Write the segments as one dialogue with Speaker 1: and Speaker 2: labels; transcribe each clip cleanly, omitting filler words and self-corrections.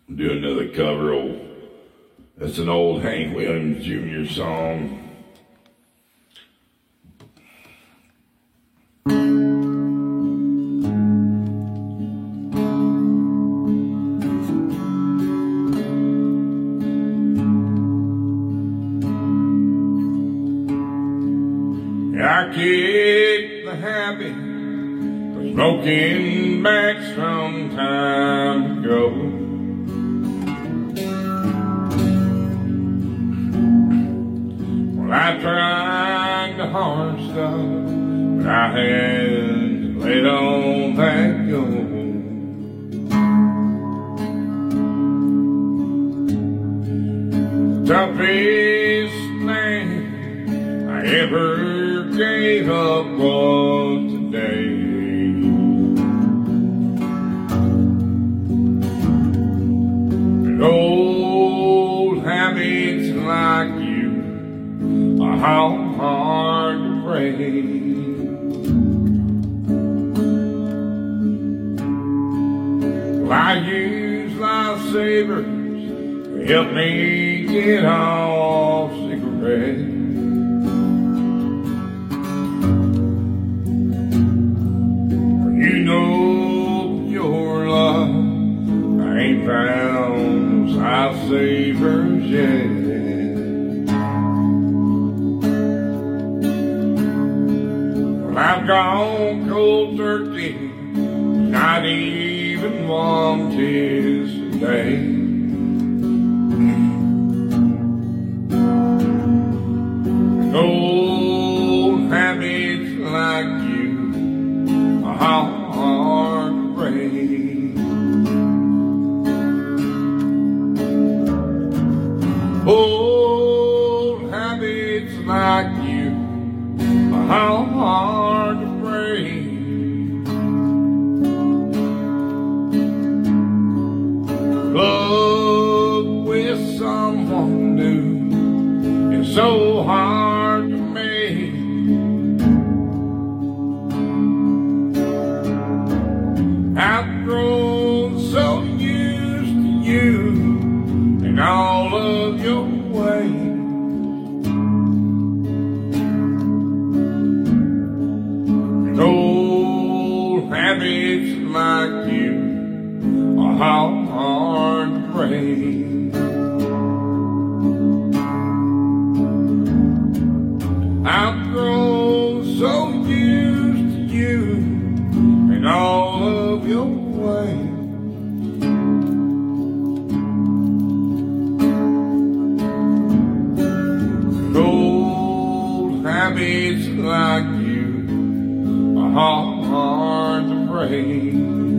Speaker 1: Do another cover. That's an old Hank Williams Jr. song. I kicked the habit of smoking back some time ago. Well, I tried the hard stuff, but I had to let all that go. The toughest thing I ever gave up was today. And old habits like you are hard to break. Well, I use lifesavers to help me get off cigarettes. You know your love, I ain't found those lifesavers yet. Well, I've gone cold turkey, not even one kiss a day. Old habits like you are hard to break. Old habits like you are hard to break. Love with someone new is so hard to make. I've grown so used to you and all of your ways. And old habits like you are hard to break. I've grown so used to you and all of your ways. Old habits like you are hard to break.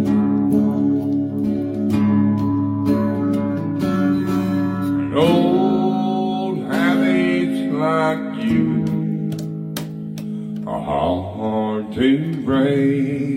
Speaker 1: And old habits like you are hard to break.